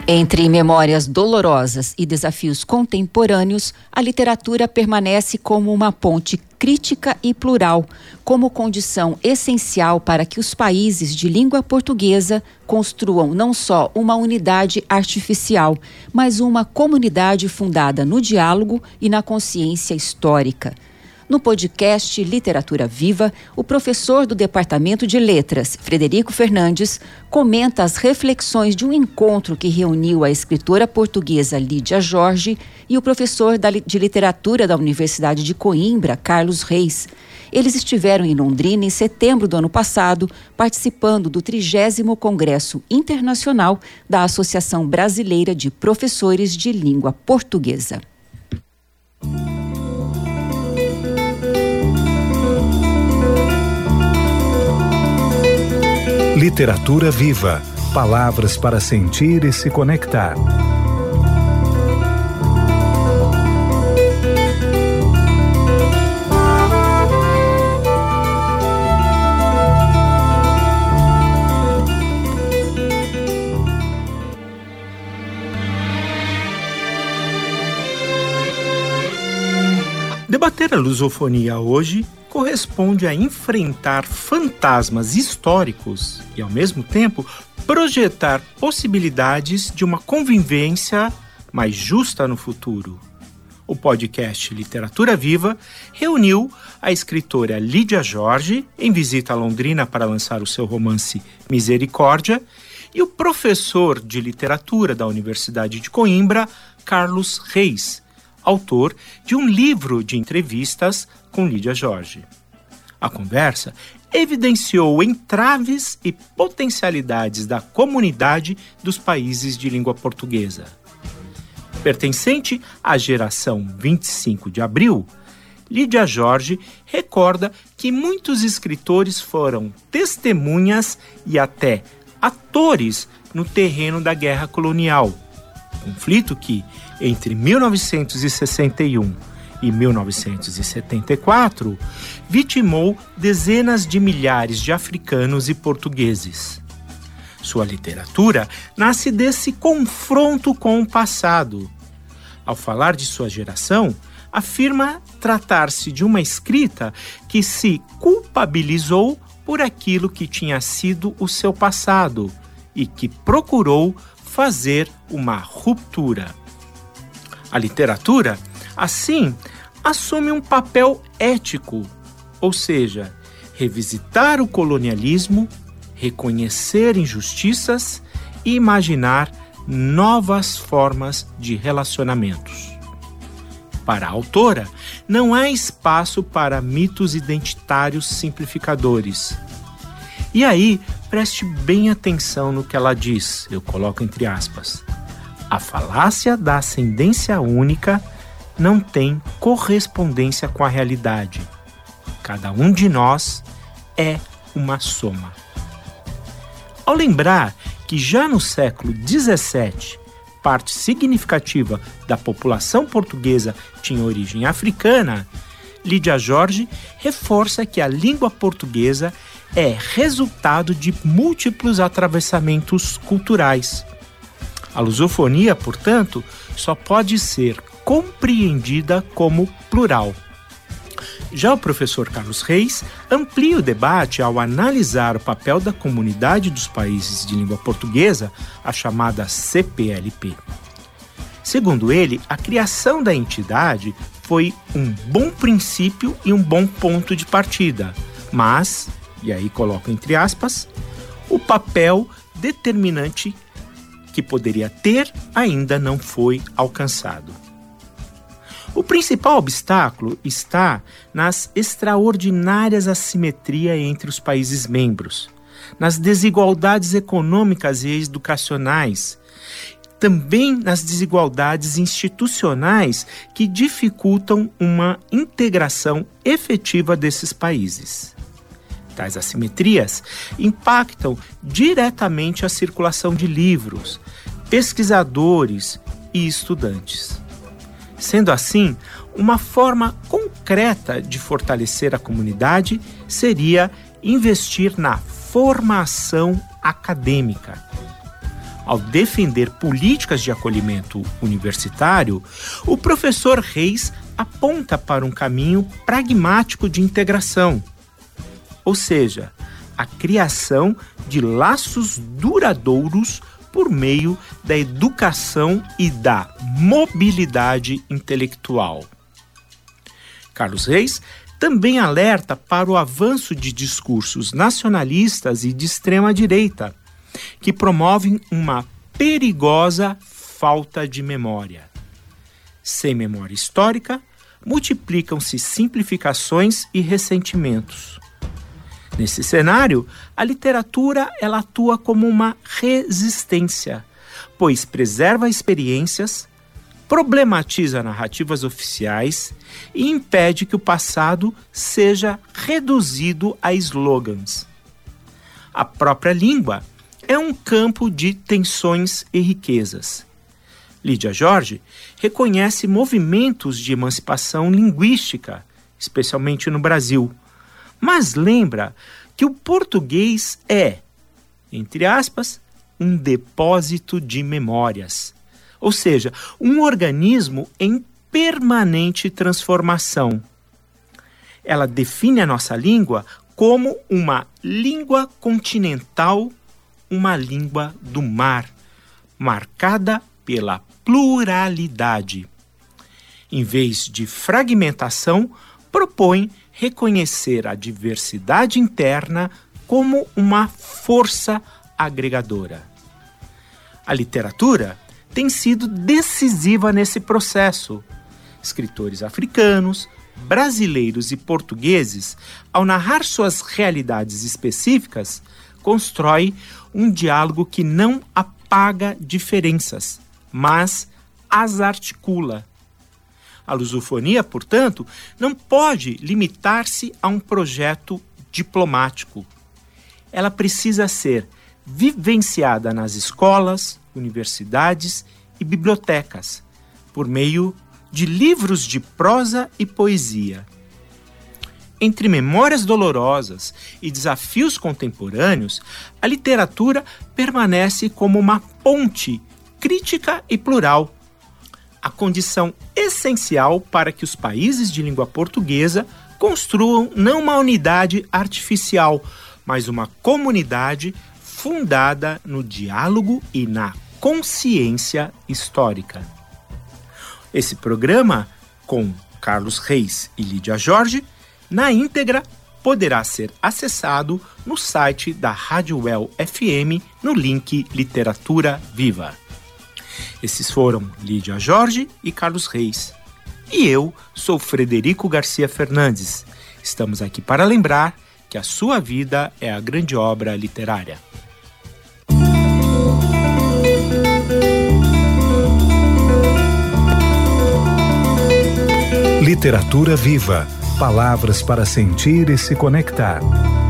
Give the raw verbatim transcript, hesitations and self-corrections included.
Entre memórias dolorosas e desafios contemporâneos, a literatura permanece como uma ponte crítica e plural, como condição essencial para que os países de língua portuguesa construam não só uma unidade artificial, mas uma comunidade fundada no diálogo e na consciência histórica. No podcast Literatura Viva, o professor do Departamento de Letras, Frederico Fernandes, comenta as reflexões de um encontro que reuniu a escritora portuguesa Lídia Jorge e o professor de Literatura da Universidade de Coimbra, Carlos Reis. Eles estiveram em Londrina em setembro do ano passado, participando do trigésimo Congresso Internacional da Associação Brasileira de Professores de Língua Portuguesa. Literatura Viva. Palavras para sentir e se conectar. Debater a lusofonia hoje corresponde a enfrentar fantasmas históricos e, ao mesmo tempo, projetar possibilidades de uma convivência mais justa no futuro. O podcast Literatura Viva reuniu a escritora Lídia Jorge, em visita a Londrina para lançar o seu romance Misericórdia, e o professor de literatura da Universidade de Coimbra, Carlos Reis, autor de um livro de entrevistas com Lídia Jorge. A conversa evidenciou entraves e potencialidades da comunidade dos países de língua portuguesa. Pertencente à geração vinte e cinco de abril, Lídia Jorge recorda que muitos escritores foram testemunhas e até atores no terreno da guerra colonial, conflito que, entre mil novecentos e sessenta e um e mil novecentos e setenta e quatro, vitimou dezenas de milhares de africanos e portugueses. Sua literatura nasce desse confronto com o passado. Ao falar de sua geração, afirma tratar-se de uma escrita que se culpabilizou por aquilo que tinha sido o seu passado e que procurou fazer uma ruptura. A literatura, assim, assume um papel ético, ou seja, revisitar o colonialismo, reconhecer injustiças e imaginar novas formas de relacionamentos. Para a autora, não há espaço para mitos identitários simplificadores. E aí, preste bem atenção no que ela diz, eu coloco entre aspas. A falácia da ascendência única não tem correspondência com a realidade. Cada um de nós é uma soma. Ao lembrar que já no século dezessete, parte significativa da população portuguesa tinha origem africana, Lídia Jorge reforça que a língua portuguesa é resultado de múltiplos atravessamentos culturais. A lusofonia, portanto, só pode ser compreendida como plural. Já o professor Carlos Reis amplia o debate ao analisar o papel da Comunidade dos Países de Língua Portuguesa, a chamada C P L P. Segundo ele, a criação da entidade foi um bom princípio e um bom ponto de partida, mas, e aí coloco entre aspas, o papel determinante que poderia ter ainda não foi alcançado. O principal obstáculo está nas extraordinárias assimetrias entre os países membros, nas desigualdades econômicas e educacionais, também nas desigualdades institucionais que dificultam uma integração efetiva desses países. Tais assimetrias impactam diretamente a circulação de livros, pesquisadores e estudantes. Sendo assim, uma forma concreta de fortalecer a comunidade seria investir na formação acadêmica. A Ao defender políticas de acolhimento universitário, o professor Reis aponta para um caminho pragmático de integração, ou seja, a criação de laços duradouros por meio da educação e da mobilidade intelectual. Carlos Reis também alerta para o avanço de discursos nacionalistas e de extrema-direita, que promovem uma perigosa falta de memória. Sem memória histórica, multiplicam-se simplificações e ressentimentos. Nesse cenário, a literatura ela atua como uma resistência, pois preserva experiências, problematiza narrativas oficiais e impede que o passado seja reduzido a slogans. A própria língua é um campo de tensões e riquezas. Lídia Jorge reconhece movimentos de emancipação linguística, especialmente no Brasil, mas lembra que o português é, entre aspas, um depósito de memórias, ou seja, um organismo em permanente transformação. Ela define a nossa língua como uma língua continental, uma língua do mar, marcada pela pluralidade. Em vez de fragmentação, propõe reconhecer a diversidade interna como uma força agregadora. A literatura tem sido decisiva nesse processo. Escritores africanos, brasileiros e portugueses, ao narrar suas realidades específicas, constroem um diálogo que não apaga diferenças, mas as articula. A lusofonia, portanto, não pode limitar-se a um projeto diplomático. Ela precisa ser vivenciada nas escolas, universidades e bibliotecas, por meio de livros de prosa e poesia. Entre memórias dolorosas e desafios contemporâneos, a literatura permanece como uma ponte crítica e plural, a condição essencial para que os países de língua portuguesa construam não uma unidade artificial, mas uma comunidade fundada no diálogo e na consciência histórica. Esse programa, com Carlos Reis e Lídia Jorge, na íntegra, poderá ser acessado no site da Rádio Well F M no link Literatura Viva. Esses foram Lídia Jorge e Carlos Reis. E eu sou Frederico Garcia Fernandes. Estamos aqui para lembrar que a sua vida é a grande obra literária. Literatura Viva. Palavras para sentir e se conectar.